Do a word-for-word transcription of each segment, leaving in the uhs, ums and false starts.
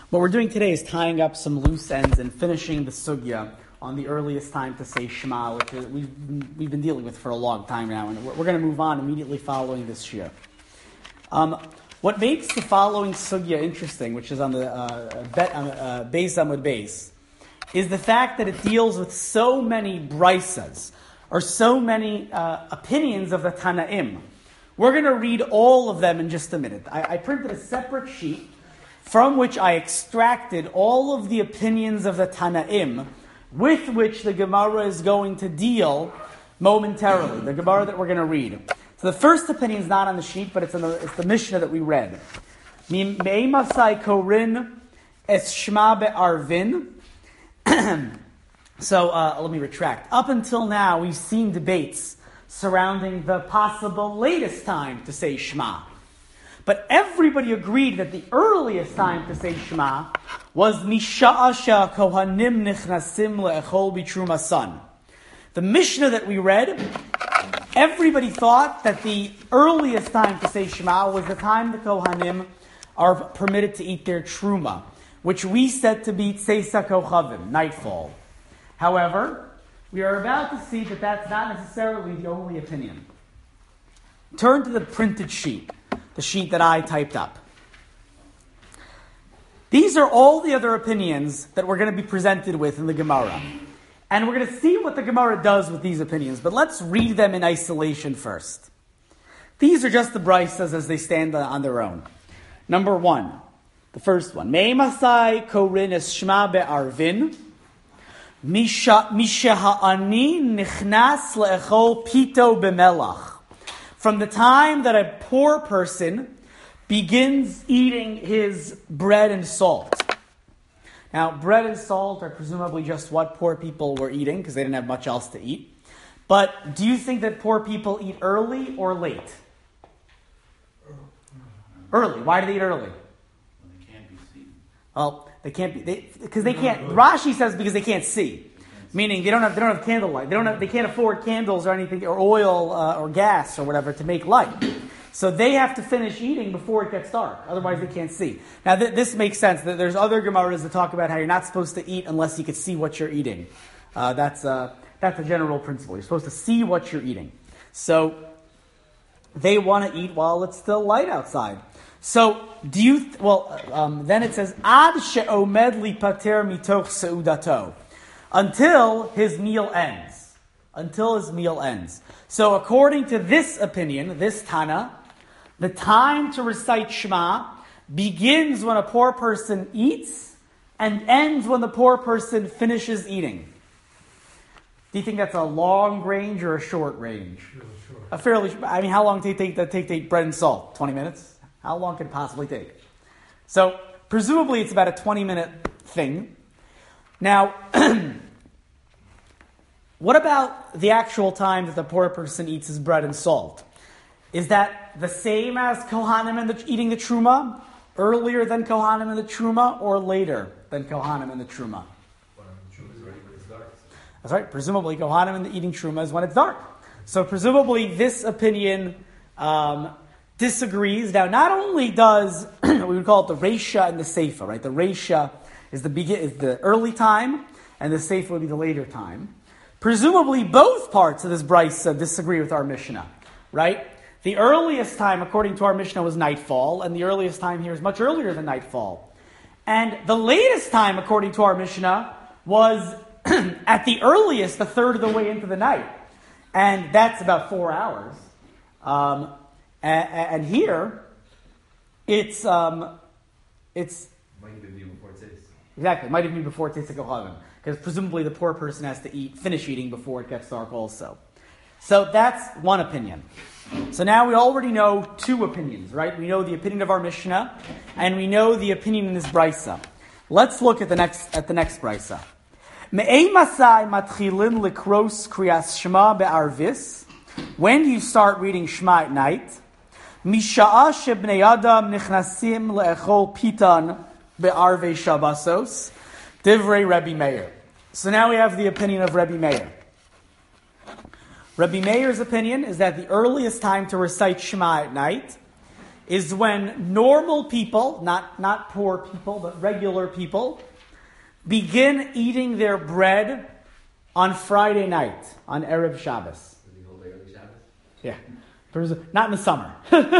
What we're doing today is tying up some loose ends and finishing the sugya on the earliest time to say Shema, which is, we've, we've been dealing with for a long time now, and we're, we're going to move on immediately following this shir. Um, what makes the following sugya interesting, which is on the uh, bet, on, uh, Beis Amud Beis, is the fact that it deals with so many brisas, or so many uh, opinions of the Tanaim. We're going to read all of them in just a minute. I, I printed a separate sheet from which I extracted all of the opinions of the Tanaim with which the Gemara is going to deal momentarily, the Gemara that we're going to read. So the first opinion is not on the sheet, but it's, in the, it's the Mishnah that we read. Me'emasai korin es shma be'arvin. So uh, let me retract. Up until now, we've seen debates surrounding the possible latest time to say Shema. But everybody agreed that the earliest time to say Shema was Misha'asha Kohanim Nichnasim Le'echol B'Trumasan. The Mishnah that we read, everybody thought that the earliest time to say Shema was the time the Kohanim are permitted to eat their Truma, which we said to be Tseisa Kochavim, nightfall. However, we are about to see that that's not necessarily the only opinion. Turn to the printed sheet, the sheet that I typed up. These are all the other opinions that we're going to be presented with in the Gemara. And we're going to see what the Gemara does with these opinions, but let's read them in isolation first. These are just the brisas as they stand on their own. Number one, the first one. Me'emasai korin es shma be'arvin. Misha ha'ani nichnas le'echol pito b'melach. From the time that a poor person begins eating his bread and salt. Now, bread and salt are presumably just what poor people were eating, because they didn't have much else to eat. But do you think that poor people eat early or late? Early. Why do they eat early? When they can't be seen. Well, they can't be, because they, they can't, Rashi says because they can't see. Meaning they don't have they don't have candlelight. They don't have they can't afford candles or anything or oil uh, or gas or whatever to make light. So they have to finish eating before it gets dark. Otherwise they can't see. Now th- this makes sense. There's other Gemaras that talk about how you're not supposed to eat unless you can see what you're eating. Uh, that's uh, that's a general principle. You're supposed to see what you're eating. So they want to eat while it's still light outside. So do you? Th- well, um, then it says ad she'omed lipater mitoch seudato. Until his meal ends. Until his meal ends. So according to this opinion, this Tana, the time to recite Shema begins when a poor person eats and ends when the poor person finishes eating. Do you think that's a long range or a short range? Really short. A fairly, I mean, how long did it take to take to eat bread and salt? twenty minutes? How long could it possibly take? So presumably it's about a twenty minute thing. Now, what about the actual time that the poor person eats his bread and salt? Is that the same as Kohanim and the, eating the Truma? Earlier than Kohanim and the Truma, or later than Kohanim and the Truma? That's right. Presumably, Kohanim and the eating Truma is when it's dark. So presumably, this opinion um, disagrees. Now, not only does we would call it the Reisha and the Seifa, right? The Reisha is the begin is the early time, and the Seifa would be the later time. Presumably, both parts of this brisa disagree with our Mishnah, right? The earliest time, according to our Mishnah, was nightfall, and the earliest time here is much earlier than nightfall. And the latest time, according to our Mishnah, was at the earliest, a third of the way into the night. And that's about four hours. Um, and, and here, it's... Um, it's Might even be before it tastes. Exactly. It might even be before it tastes like a oven. Because presumably the poor person has to eat, finish eating before it gets dark also. So that's one opinion. So now we already know two opinions, right? We know the opinion of our Mishnah, and we know the opinion in this brisa. Let's look at the next at the next brisa. Me'emasai matchilin likros kriyas shema be'arvis. When do you start reading Shema at night? Misha'a shebnei adam nichnasim le'echol pitan be'arvei shabasos. Divrei Rebbe Meir. So now we have the opinion of Rebbe Meir. Rebbe Meir's opinion is that the earliest time to recite Shema at night is when normal people, not, not poor people, but regular people, begin eating their bread on Friday night, on Erev Shabbos. Does he hold early Shabbos? Yeah. Not in the summer.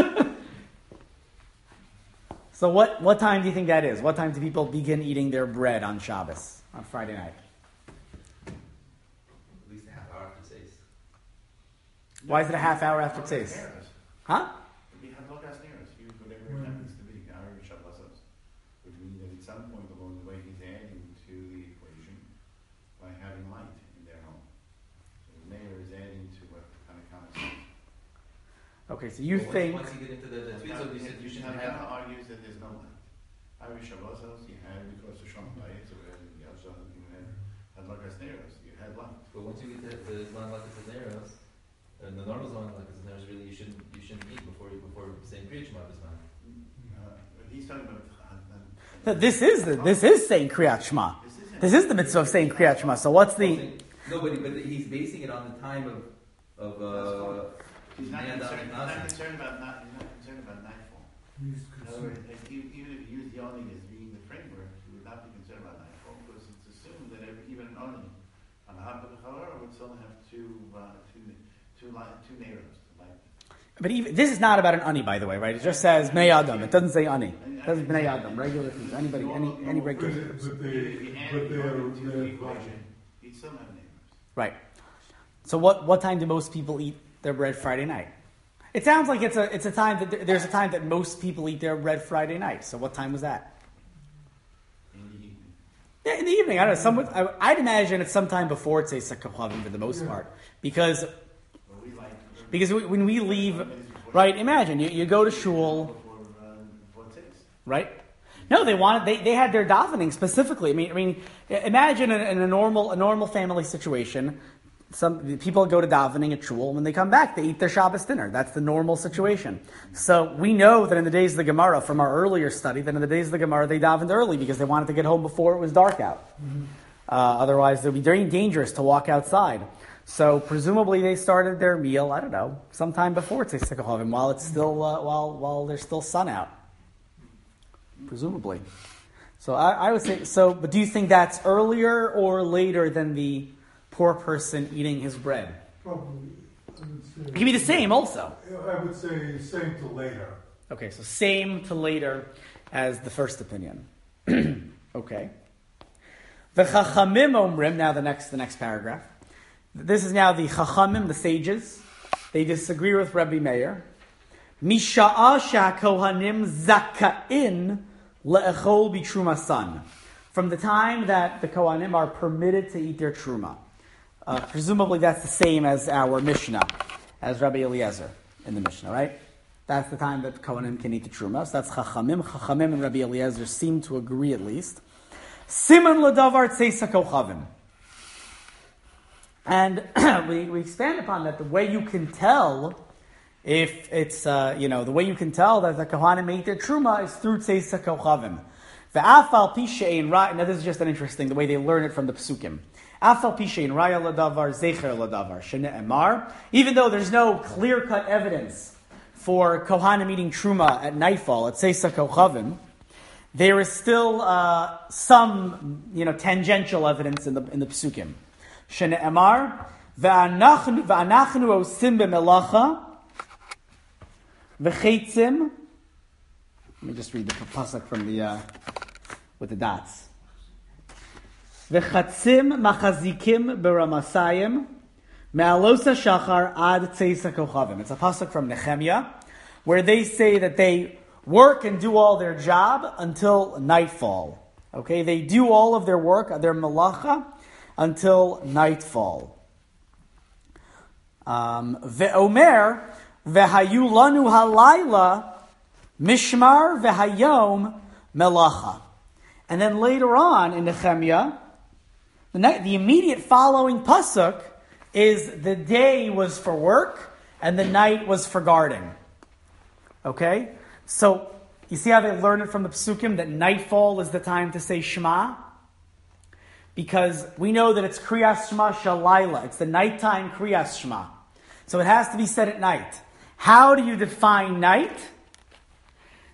So what, what time do you think that is? What time do people begin eating their bread on Shabbos, on Friday night? At least a half hour after Tzeis. Why is it a half hour after Tzeis? Huh? We have lokas neros. Use whatever it happens to be. Our Shabbosos, which means that at some point along the way he's adding to the equation by having light in their home. So the mayor is adding to what kind of common. Okay, so you But think... Once, once you get into the, the tweets, so you said you should have. Tanakh argues that there's no light. Our Shabbosos, you had because of Shom Bayit, so we had the Yalshah, you had had lokas neros. You had light. But once you get to the Zman Lakas Cisneros, and the normal Zman Lakas Cisneros, really you shouldn't you shouldn't eat before before saying Kriyat Shema B'Zman. Uh, he's talking about. No, this is the, this is saying Kriyat Shema. This is the mitzvah of saying Kriyat Shema. So what's the... No, but, but he's basing it on the time of of uh. He's not Niyad concerned. He's Nasi. not concerned about not. He's not concerned about nightfall. He's In other words, concerned. like, e- even if you use the Oni as being the framework, you would not be concerned about nightfall because it's assumed that every, even an Oni on a hot Chalor would still have two, uh, two, two, li- two neighbors. Like, But even, this is not about an ani, by the way, right? It just says Bnei Adam. It doesn't say ani. It says Bnei Adam, regular people. Anybody, any, any regular But, people. but they, if you add but the they are, Oni to the they're equation, you'd still have neighbors. Right. So what, what time do most people eat their bread Friday night? It sounds like it's a it's a time that there- there's a time that most people eat their bread Friday night. So what time was that? In the evening. Yeah, in the evening. I don't know. Some, I, I'd imagine it's sometime before Tzeitzah Kochavim for the most Yeah. part, because But we like. because we, when we leave, right? Imagine you, you go to shul, Before, uh, before Tzeis. right? No, they wanted they, they had their davening specifically. I mean, I mean, imagine in, in a normal a normal family situation. Some people go to davening at shul. When they come back, they eat their Shabbos dinner. That's the normal situation. So we know that in the days of the Gemara, from our earlier study, that in the days of the Gemara, they davened early because they wanted to get home before it was dark out. Mm-hmm. Uh, otherwise, it would be very dangerous to walk outside. So presumably, they started their meal. I don't know, sometime before Tzeitzah Kochavim, while it's still uh, while while there's still sun out. Presumably. So I, I would say so. But do you think that's earlier or later than the poor person eating his bread? probably, I would say. It can be the same also. I would say same to later. Okay, so same to later as the first opinion. Okay. The Chachamim Omrim, now the next the next paragraph. This is now the Chachamim, the sages. They disagree with Rabbi Meir. Misha'a sha'kohanim zaka'in le'echol bitrumasan. From the time that the Kohanim are permitted to eat their truma. Uh, presumably that's the same as our Mishnah, as Rabbi Eliezer in the Mishnah, right? That's the time that Kohanim can eat the truma. So that's Chachamim. Chachamim and Rabbi Eliezer seem to agree at least. Siman ladavar tzeisa kochavim. And we, we expand upon that. The way you can tell if it's, uh, you know, the way you can tell that the Kohanim ate their truma is through tzeisa kochavim. Ve'afal pi she'ein ra. Now this is just an interesting, the way they learn it from the psukim. Afal pi she'ein raya ladavar zecher ladavar shene'emar. Even though there's no clear-cut evidence for Kohanim eating truma at nightfall at tzeisa kochavim, there is still uh, some, you know, tangential evidence in the in the psukim. Shene'emar ve'anachnu ve'anachnu osim b'melacha v'cheitzim. Let me just read the pasuk from the uh, with the dots. V'chatzim machazikim b'ramasayim me'alosa shachar ad tzeisa kochavim. It's a pasuk from Nehemiah, where they say that they work and do all their job until nightfall. Okay, they do all of their work, their malacha, until nightfall. Um, Ve'omer ve'hayu lanu halayla mishmar ve'hayom melacha. And then later on in Nehemiah, the, night, the immediate following pasuk is the day was for work and the night was for guarding. Okay? So, you see how they learn it from the psukim that nightfall is the time to say Shema? Because we know that it's Kriyas Shema Shalayla. It's the nighttime Kriyas Shema. So it has to be said at night. How do you define night?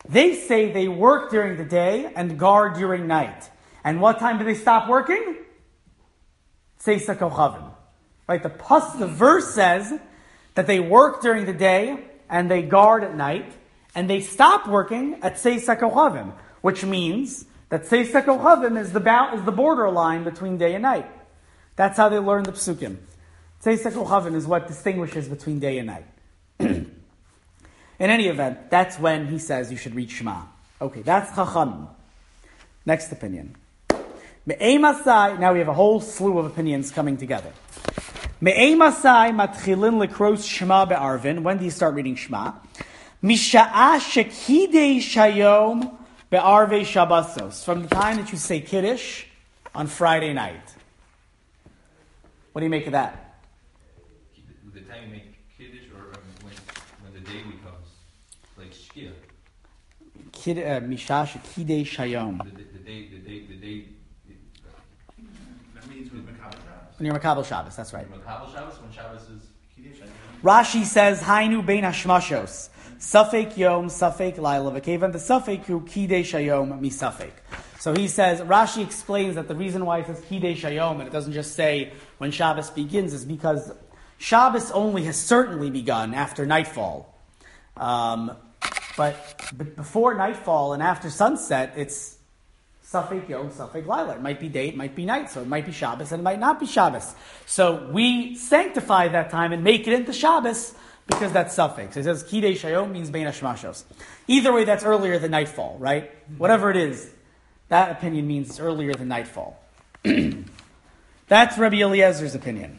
They say they work during the day and guard during night. And what time do they stop working? Tzeisa Kochavim. Right? The pas, the verse says that they work during the day and they guard at night, and they stop working at Tzeisa Kochavim, which means that Tzeisa Kochavim is the is the border line between day and night. That's how they learn the psukim. Tzeisa Kochavim is what distinguishes between day and night. In any event, that's when he says you should read Shema. Okay, that's Chachamim. Next opinion. Me'emasai, now we have a whole slew of opinions coming together. Me'emasai matchilin lekros Shema be'arvin. When do you start reading Shema? Misha'a shekidei shayom be'arvei shabbosos. From the time that you say Kiddush on Friday night. What do you make of that? The time you make Kiddush, or um, when, when the day becomes like Shkia. Kid, uh, Misha'a shekidei shayom. The, the, the day, the day, the day. That means with Makabel Shabbos. When you're Makabel Shabbos, that's right. Makabel Shabbos, when Shabbos is Kiddush. Rashi says, Hainu bein hashmashos. Safek yom, safek laila, v'kevan the safek hu kidei shayom mi safek. So he says, Rashi explains that the reason why it says kidei shayom, and it doesn't just say when Shabbos begins, is because Shabbos only has certainly begun after nightfall. Um, but, but before nightfall and after sunset, it's Safek Yom, Safek Laila. It might be day, it might be night, so it might be Shabbos and it might not be Shabbos. So we sanctify that time and make it into Shabbos because that's Safek. So it says Kidei Shayom means Bein Hashmashos. Either way, that's earlier than nightfall, right? Whatever it is, that opinion means it's earlier than nightfall. That's Rabbi Eliezer's opinion.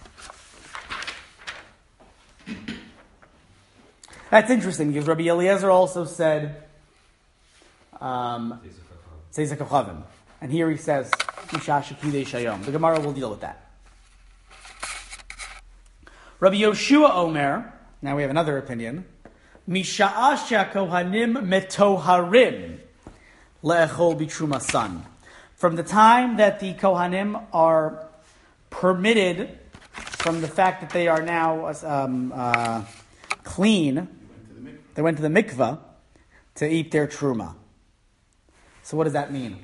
That's interesting because Rabbi Eliezer also said um, Tzeisa Kochavim. And here he says Misha'a shekidei shayom. The Gemara will deal with that. Rabbi Yoshua Omer, now we have another opinion. Misha'a she'kohanim metoharim le'echol bitrumasan. From the time that the Kohanim are permitted, from the fact that they are now um, uh, clean, they went to the mikvah to eat their truma. So what does that mean?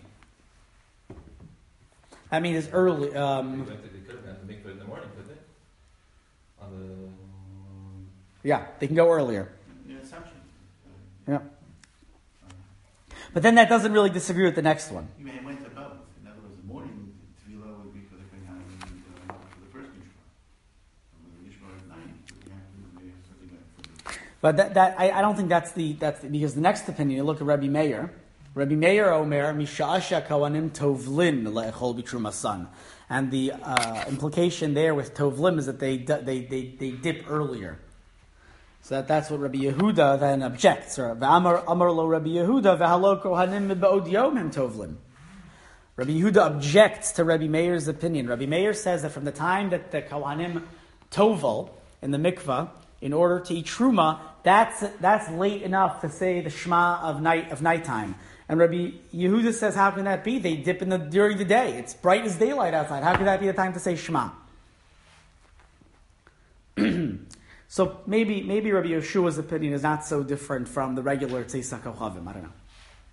That means it's early. Um, they, they could have gone to the mikvah in the morning, could they? On the yeah, they can go earlier. Yeah, assumption. Yeah. But then that doesn't really disagree with the next one. You may have went to both. In other words, the morning tefillah would be for the Kohanim and uh, for the first Mishpah. And with the Mishpah at nine, you have to do something like that. But that, that I, I don't think that's the that's the, because the next opinion. You look at Rabbi Meir. Rabbi Meir Omer Misha'a Kohanim Tovlin le'echol bitrumasan, and the uh, implication there with Tovlim is that they they they they dip earlier. So that, that's what Rabbi Yehuda then objects. Or Amar Amar lo Rabbi Yehuda v'halo Kohanim b'od yomim Tovlim. Rabbi Yehuda objects to Rabbi Meir's opinion. Rabbi Meir says that from the time that the Kohanim tovel in the mikvah in order to eat truma, that's that's late enough to say the Shema of night of nighttime. And Rabbi Yehuda says, how can that be? They dip in the during the day. It's bright as daylight outside. How can that be the time to say Shema? So maybe maybe Rabbi Yeshua's opinion is not so different from the regular Tzeisa Kochavim. I don't know.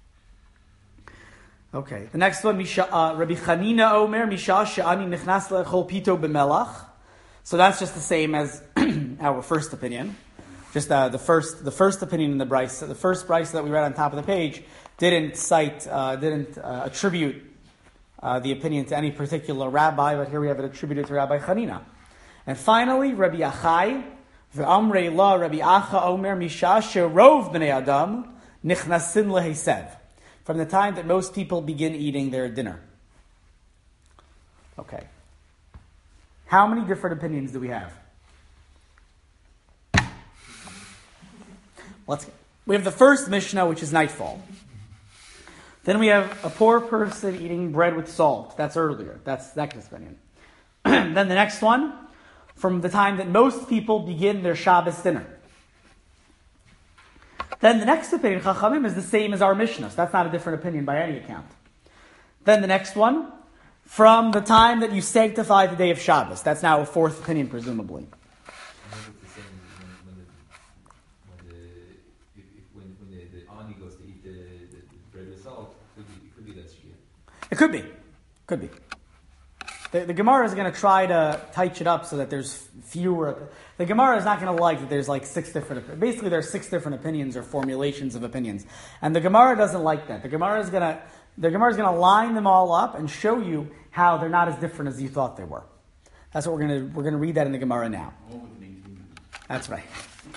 Okay, the next one, Misha, uh, Rabbi Chanina Omer, Misha she'ani nichnas le'echol pito b'melach. So that's just the same as our first opinion. Just uh, the first the first opinion in the Bryce, the first Bryce that we read on top of the page didn't cite, uh, didn't uh, attribute uh, the opinion to any particular rabbi, but here we have it attributed to Rabbi Chanina. And finally, Rabbi Achai, v'amrei la Rabbi Acha Omer, Misha she'rov b'nei Adam nichnasin lehesev. From the time that most people begin eating their dinner. Okay. How many different opinions do we have? Let's. We have the first Mishnah, which is nightfall. Then we have a poor person eating bread with salt. That's earlier. That's the next opinion. Then the next one, from the time that most people begin their Shabbos dinner. Then the next opinion, Chachamim, is the same as our Mishnah. So that's not a different opinion by any account. Then the next one, from the time that you sanctify the day of Shabbos. That's now a fourth opinion, presumably. when the, when the, if, if, when, when the, the ani goes to It could be. Could be. The, the Gemara is going to try to tighten it up so that there's fewer. The Gemara is not going to like that there's like six different. Basically, there's six different opinions or formulations of opinions, and the Gemara doesn't like that. The Gemara is going to the Gemara is going to line them all up and show you how they're not as different as you thought they were. That's what we're going to we're going to read that in the Gemara now. That's right.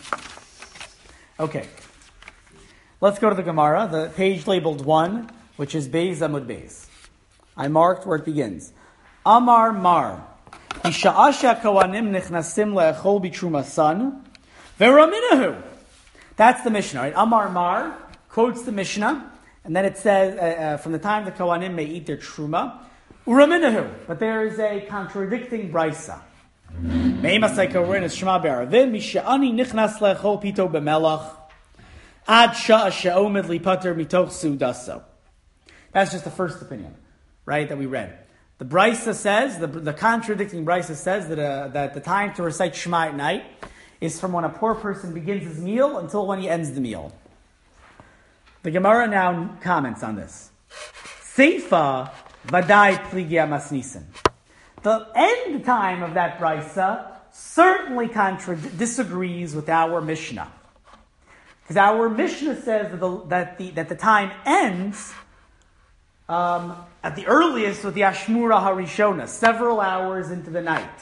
Okay, let's go to the Gemara, the page labeled one, which is Beis Amud Beis. I marked where it begins. Amar Mar, Hisha'asha Kohanim Nichnasim Le'echol B'Truma San, V'Raminahu. That's the Mishnah, right? Amar Mar quotes the Mishnah, and then it says, uh, uh, from the time the Kohanim may eat their Truma, Uraminahu. But there is a contradicting Brisa. Me'emasai Korin is Shema Be'aravim, Misha'ani Nichnas Le'echol Pito B'Melach, Ad Sha'a She'omid Lipater Mitoch Sudaso. That's just the first opinion, right, that we read. The Brisa says, the, the contradicting Brisa says that, uh, that the time to recite Shema at night is from when a poor person begins his meal until when he ends the meal. The Gemara now comments on this. Seifa vadai pligia masnisin. The end time of that Brisa certainly contra- disagrees with our Mishnah. Because our Mishnah says that the, that the, that the time ends Um, at the earliest with the Ashmura Harishona, several hours into the night.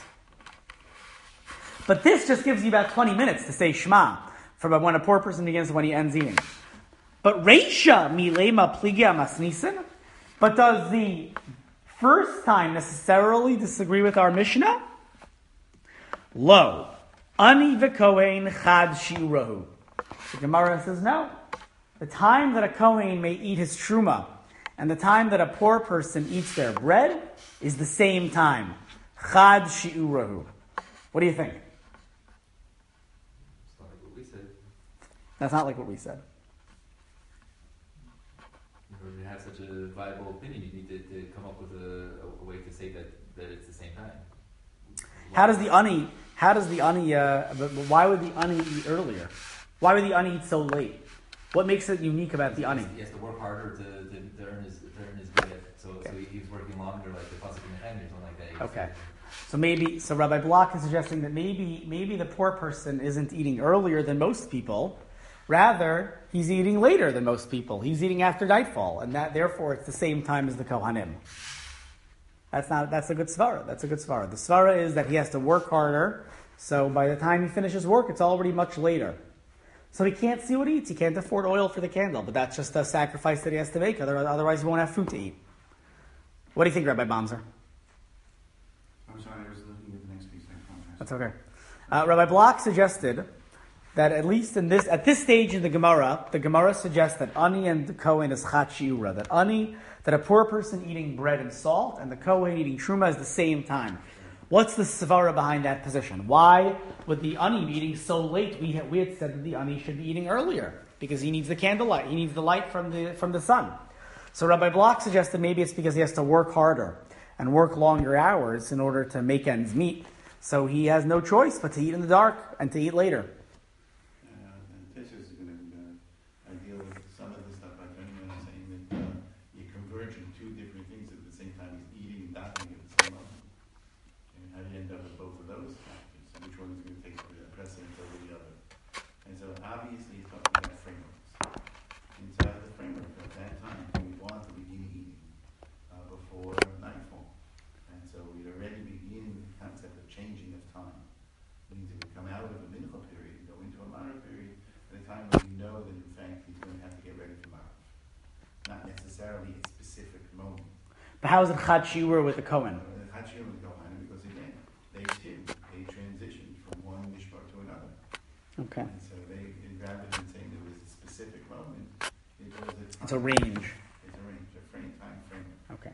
But this just gives you about twenty minutes to say Shema, from when a poor person begins to when he ends eating. But Reisha Milema Pligia Masnisin, but does the first time necessarily disagree with our Mishnah? Lo. Ani v'kohen chad shi'urahu. The Gemara says no. The time that a Kohen may eat his Truma and the time that a poor person eats their bread is the same time. Chad shi'urahu. What do you think? It's not like what we said. That's not like what we said. When you have such a viable opinion, you need to, to come up with a, a way to say that, that it's the same time. How does the ani? How does the ani? Uh, why would the ani eat earlier? Why would the ani eat so late? What makes it unique about the ani? He has to work harder to, to, to earn his to earn his bread. So, okay. so he, he's working longer, like the pasuk in the hand or something like that. Okay. So maybe so Rabbi Block is suggesting that maybe maybe the poor person isn't eating earlier than most people. Rather, he's eating later than most people. He's eating after nightfall, and that therefore it's the same time as the Kohanim. That's not that's a good svara. That's a good svara. The svara is that he has to work harder. So by the time he finishes work, it's already much later. So he can't see what he eats. He can't afford oil for the candle, but that's just a sacrifice that he has to make. Otherwise, he won't have food to eat. What do you think, Rabbi Bomzer? I'm sorry, I was looking at the next piece. I apologize. That's okay. Uh, Rabbi Block suggested that at least in this at this stage in the Gemara, the Gemara suggests that ani and the Kohen is chat shiura. That ani, that a poor person eating bread and salt, and the Kohen eating truma is the same time. What's the svara behind that position? Why would the ani be eating so late? We had, we had said that the ani should be eating earlier because he needs the candlelight. He needs the light from the from the sun. So Rabbi Block suggested maybe it's because he has to work harder and work longer hours in order to make ends meet. So he has no choice but to eat in the dark and to eat later. Uh, and Teshuvah is going to uh, deal with some of the stuff by Benjamin saying that uh, you're converging two different things at the same time. He's eating and davening at the same moment. And how do you end up with both of those factors? So which one is going to take precedence over the other? And so obviously he's talking about frameworks. Inside of the framework at that time, we want to begin eating uh, before nightfall. And so we'd already begin with the concept of changing of time. It means that we come out of a mincha period and go into a Marav period at a time when we know that in fact he's going to have to get ready for Marav. Not necessarily a specific moment. But how is it chad shiur with the Kohen? Uh, the Hachir would go on because again, they too, they transitioned from one mishpah to another. Okay. And so they, rather than saying there was a specific moment, it was a time. It's a range. It's a range, a frame, time frame. Okay.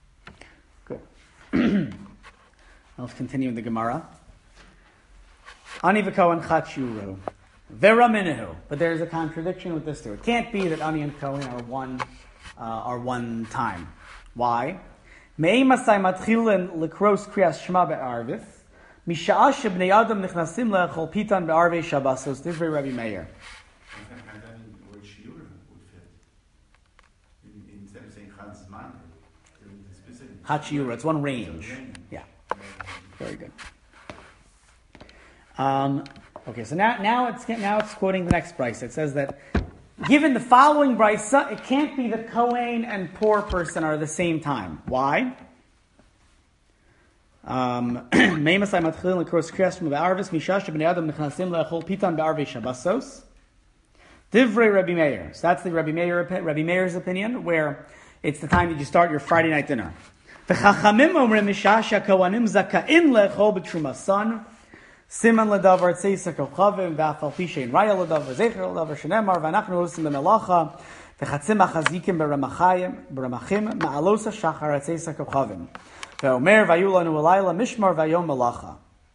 Good. Let's continue in the Gemara. Ani v'kohen chat shiuru. Vera minahu. But there's a contradiction with this too. It can't be that Ani and Kohen are one, uh, are one time. Why? Me'ei masai matchilen lekros kriyas shema be'arvith. Misha'ah shebnei adam nichnasim le'echol pitan be'arvei shabbasos. This is very Rabbi Meir. In fact, I think the word shiur would fit. In- Instead of saying chad zman, The specific. Hachiura. It's one range. Yeah. Very good. Um, okay, so now, now it's now it's quoting the next brisa. It says that given the following brisa, it can't be that Kohen and poor person are the same time. Why? Um, Divrei Rabbi Meir. So that's the Rabbi Meir, Rabbi Meir's opinion, where it's the time that you start your Friday night dinner. V'chachamim omrim mishasha kohanim zaka'in lechol b'truma son. Siman ledavar tzeisa kochavim v'afal pi shein raya ledavar zecher ledavar shenemar v'anachnu osim b'melacha v'chatzim achazikim b'ramachayim b'ramachim ma'alosa shachar tzeisa kochavim v'omer v'ayulanu alayla mishmar v'ayom melacha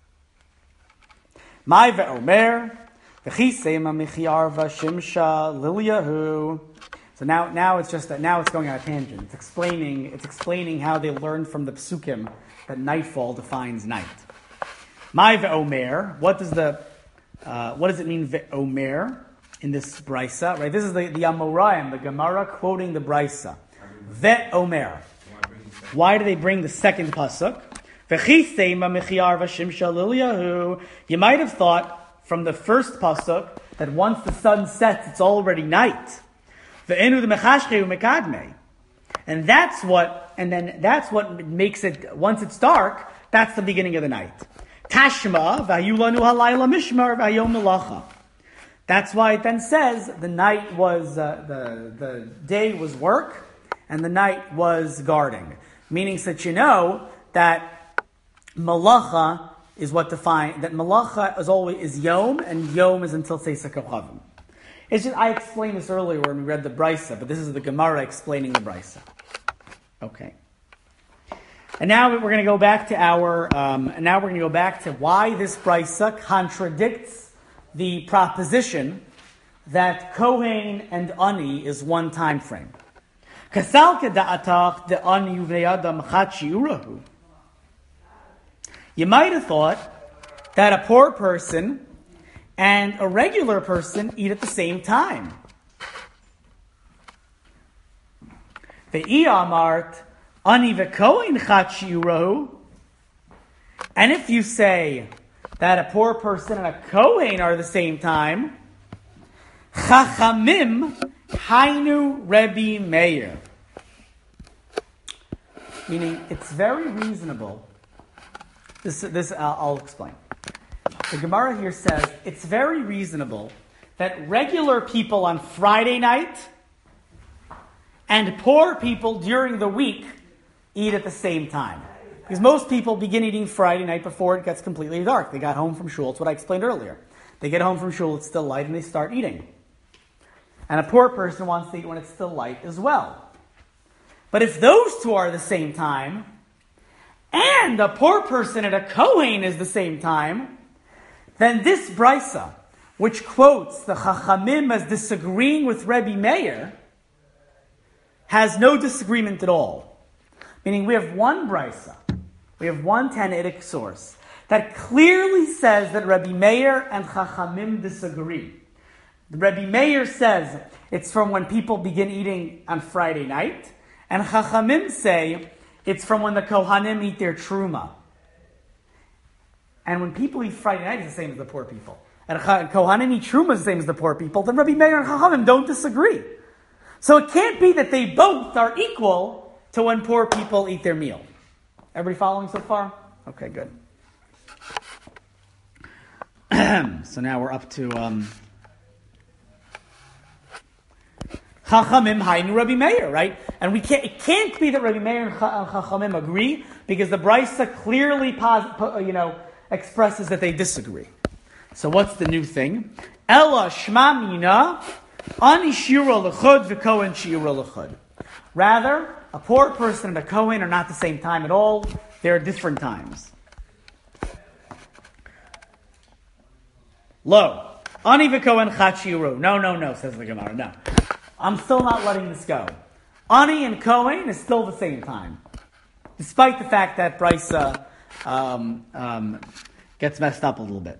mai v'omer v'chiseima michiar v'shimsha lilyahu. So now, now it's just now it's going on a tangent. It's explaining it's explaining how they learned from the psukim that nightfall defines night. My ve'omer. What does the uh, what does it mean ve'omer in this brisa? Right. This is the the Amoraim, the Gemara quoting the brisa. Ve'omer. Why do they bring the second pasuk? V'chiseima michiar v'shimsha lilyahu. You might have thought from the first pasuk that once the sun sets, it's already night. And that's what, and then that's what makes it, once it's dark, that's the beginning of the night. Tashma, v'ayulanu halayla mishmar v'ayom melacha. That's why it then says the night was, uh, the, the day was work, and the night was guarding. Meaning that you know that melacha is what define, that melacha is always, is yom, and yom is until Seisa Kochavim. It's just, I explained this earlier when we read the brisa, but this is the Gemara explaining the brisa. Okay. And now we're going to go back to our, um, and now we're going to go back to why this brisa contradicts the proposition that Kohen and Ani is one time frame. Kasalka da'atach de ani uvnei adam chachi urahu. You might have thought that a poor person and a regular person eat at the same time. Ve'iyamart ani ve'kohen chachi urahu. And if you say that a poor person and a kohen are the same time, chachamim hainu Rebbe Meir. Meaning, it's very reasonable. This, this uh, I'll explain. The Gemara here says it's very reasonable that regular people on Friday night and poor people during the week eat at the same time. Because most people begin eating Friday night before it gets completely dark. They got home from shul. It's what I explained earlier. They get home from shul, it's still light, and they start eating. And a poor person wants to eat when it's still light as well. But if those two are the same time, and a poor person and a Kohen is the same time, then this brisa, which quotes the Chachamim as disagreeing with Rebbe Meir, has no disagreement at all. Meaning we have one brisa, we have one Tannaitic source, that clearly says that Rebbe Meir and Chachamim disagree. Rebbe Meir says it's from when people begin eating on Friday night, and Chachamim say it's from when the Kohanim eat their truma. And when people eat Friday night, it's the same as the poor people. And Kohanim eat truma is the same as the poor people. Then Rebbe Meir and Chachamim don't disagree. So it can't be that they both are equal to when poor people eat their meal. Everybody following so far? Okay, good. So now we're up to um, Chachamim Hainu Rebbe Meir, right? And we can't. It can't be that Rebbe Meir and Chachamim agree because the brisa clearly, pos, you know, expresses that they disagree. So what's the new thing? Ella Shma Mina Ani Shira Lechud v'Kohen Shira Lechud. Rather, a poor person and a Kohen are not the same time at all. They're different times. Lo. Ani v'Kohen Chachiru. No, no, no, says the Gemara. No. I'm still not letting this go. Ani and Kohen is still the same time. Despite the fact that brisa um, um, gets messed up a little bit.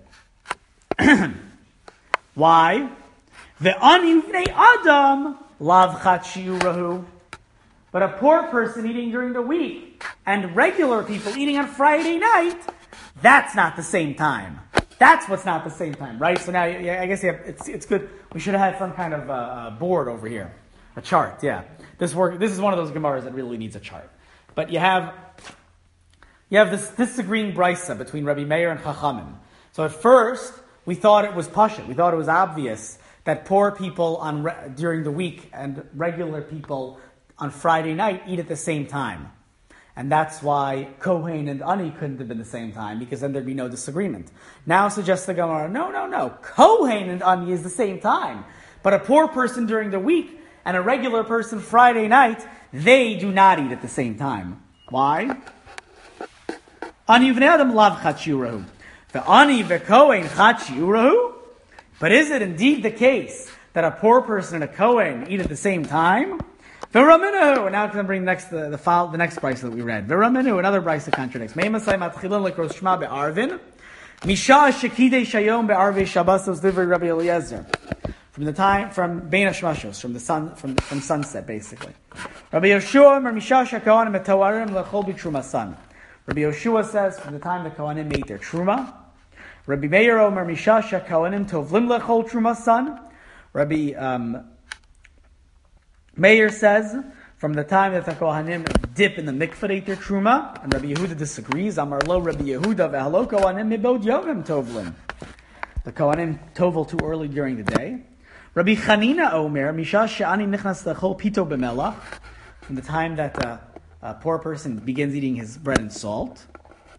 Why? The ani v'nei adam lav chachiurahu. But a poor person eating during the week and regular people eating on Friday night, that's not the same time. That's what's not the same time, right? So now, I guess you have, it's it's good. We should have had some kind of uh, board over here, a chart. Yeah, this work. This is one of those gemaras that really needs a chart. But you have you have this disagreeing brisa between Rabbi Meir and Chachamim. So at first we thought it was pashut. We thought it was obvious that poor people on re- during the week and regular people on Friday night eat at the same time. And that's why Kohen and Ani couldn't have been the same time, because then there'd be no disagreement. Now suggests the Gemara, no, no, no. Kohen and Ani is the same time. But a poor person during the week and a regular person Friday night, they do not eat at the same time. Why? Ani v'nei adam lav chachiurahu. The Ani v'Kohen chachiurahu. But is it indeed the case that a poor person and a Kohen eat at the same time? V'raminu, and now I'm going to bring next the the, file, the next brisa that we read. V'raminu, another brisa contradicts. Meimasai matchilin lekros shma be'arvin, misha shekidei shayom be'arvei shabbasos divrei Rabbi Eliezer. From the time from Bein Hashmashos, from the sun from from sunset basically. Rabbi Yoshua mer misha shakohanim metoarim lechol b'trumasan. Rabbi Yoshua says from the time the Kohanim made their truma. Rabbi Meir omer misha shakohanim tovlim lechol trumasan. Rabbi um, Meir says, from the time that the Kohanim dip in the mikvah ate their truma, and Rabbi Yehuda disagrees. Amar lo Rabbi Yehuda v'halo Kohanim mibod yomim tovlim. The Kohanim tovel too early during the day. Rabbi Chanina omer misha she'ani nichnas lechol pito b'melach. From the time that uh, a poor person begins eating his bread and salt.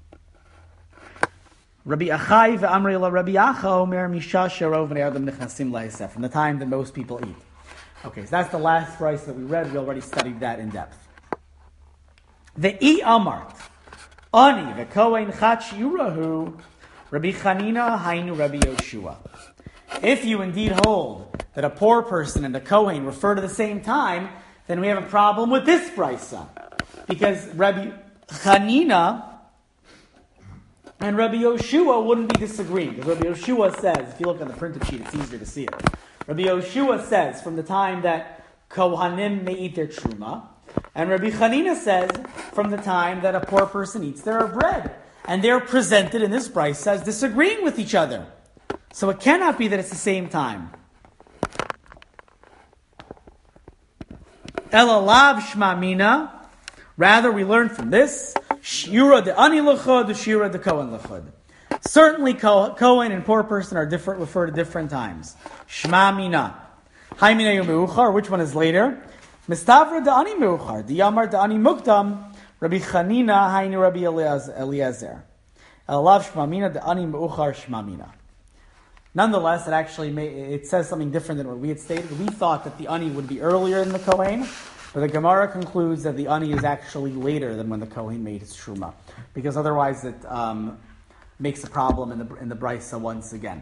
Rabbi Achai v'amri la Rabbi Acha omer misha she'rov v'nei adam nichnasim la'isef. From the time that most people eat. Okay, so that's the last price that we read. We already studied that in depth. The I Amart, Ani v'Kohen Chach Yurahu, Rabbi Chanina Hainu Rabbi Yoshua. If you indeed hold that a poor person and a Kohen refer to the same time, then we have a problem with this brisa, because Rabbi Chanina and Rabbi Yoshua wouldn't be disagreeing. Because Rabbi Yoshua says, if you look on the printed sheet, it's easier to see it. Rabbi Yoshua says from the time that Kohanim may eat their truma, and Rabbi Chanina says from the time that a poor person eats their bread. And they're presented in this brisa as disagreeing with each other. So it cannot be that it's the same time. Elalav shmamina. Rather, we learn from this, Shira de ani lechud, Shira de Kohen lechud. Certainly, Kohen and poor person are different, refer to different times. Shma mina. Haimina meuchar. Which one is later? Mistavra de ani meuchar. The Yamar de ani mukdam. Rabbi Chanina hainu Rabbi Eliezer. Elav shma mina de ani meuchar shma mina. Nonetheless, it actually may, it says something different than what we had stated. We thought that the ani would be earlier than the Kohen, but the Gemara concludes that the ani is actually later than when the Kohen made his truma, because otherwise it um, makes a problem in the in the brisa once again.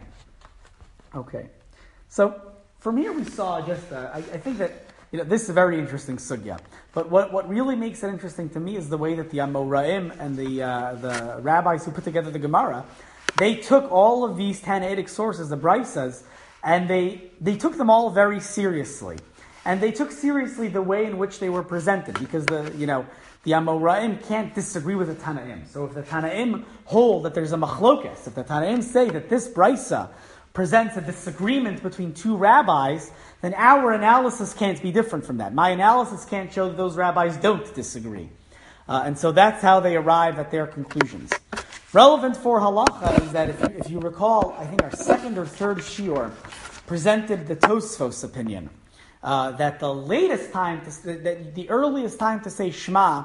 Okay, so from here we saw just uh, I, I think that you know this is a very interesting sugya. But what, what really makes it interesting to me is the way that the Amoraim and the uh, the rabbis who put together the Gemara, they took all of these Tannaitic sources, the brisas, and they they took them all very seriously. And they took seriously the way in which they were presented, because the you know the Amoraim can't disagree with the Tanaim. So if the Tanaim hold that there's a machlokes, if the Tanaim say that this brisa presents a disagreement between two rabbis, then our analysis can't be different from that. My analysis can't show that those rabbis don't disagree. Uh, and so that's how they arrive at their conclusions. Relevant for halacha is that if you, if you recall, I think our second or third shiur presented the Tosfos opinion. Uh, that the latest time, to, that the earliest time to say Shema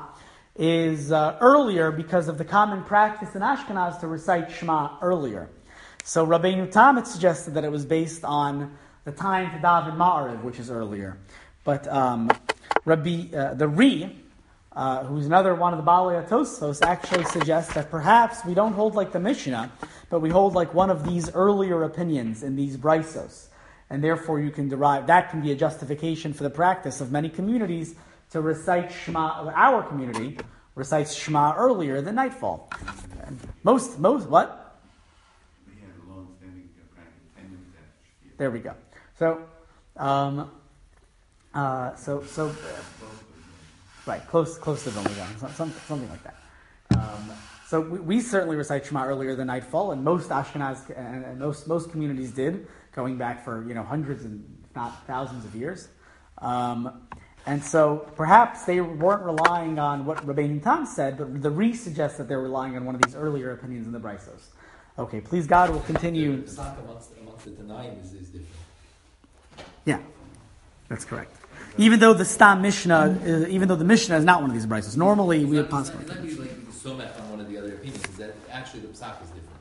is uh, earlier because of the common practice in Ashkenaz to recite Shema earlier. So Rabbeinu Tam had suggested that it was based on the time to daven Ma'ariv, which is earlier. But um, Rabbi uh, the Ri, uh, who's another one of the Baalei Tosfos, actually suggests that perhaps we don't hold like the Mishnah, but we hold like one of these earlier opinions in these brisos. And therefore you can derive, that can be a justification for the practice of many communities to recite Shema. Our community recites Shema earlier than nightfall. And most, most, what? We have a long-standing practice, ten minutes after Shkia. There we go. So, um, uh, so, so, uh, right, close close to Vilna Gaon, some, some, something like that. Um, so we, we certainly recite Shema earlier than nightfall, and most Ashkenaz and, and most most communities did, going back for you know hundreds and if not thousands of years. Um, and so perhaps they weren't relying on what Rabbeinu Tam said, but the Re suggests that they're relying on one of these earlier opinions in the Brisos. Okay, please God, we'll continue. The Pesach amongst, amongst the Tanaim is, is different. Yeah, that's correct. Even though the Stam Mishnah, uh, even though the Mishnah is not one of these Brisos, normally we would It's possibly. not, it's not, it's not like so much on one of the other opinions, is that actually the Pesach is different.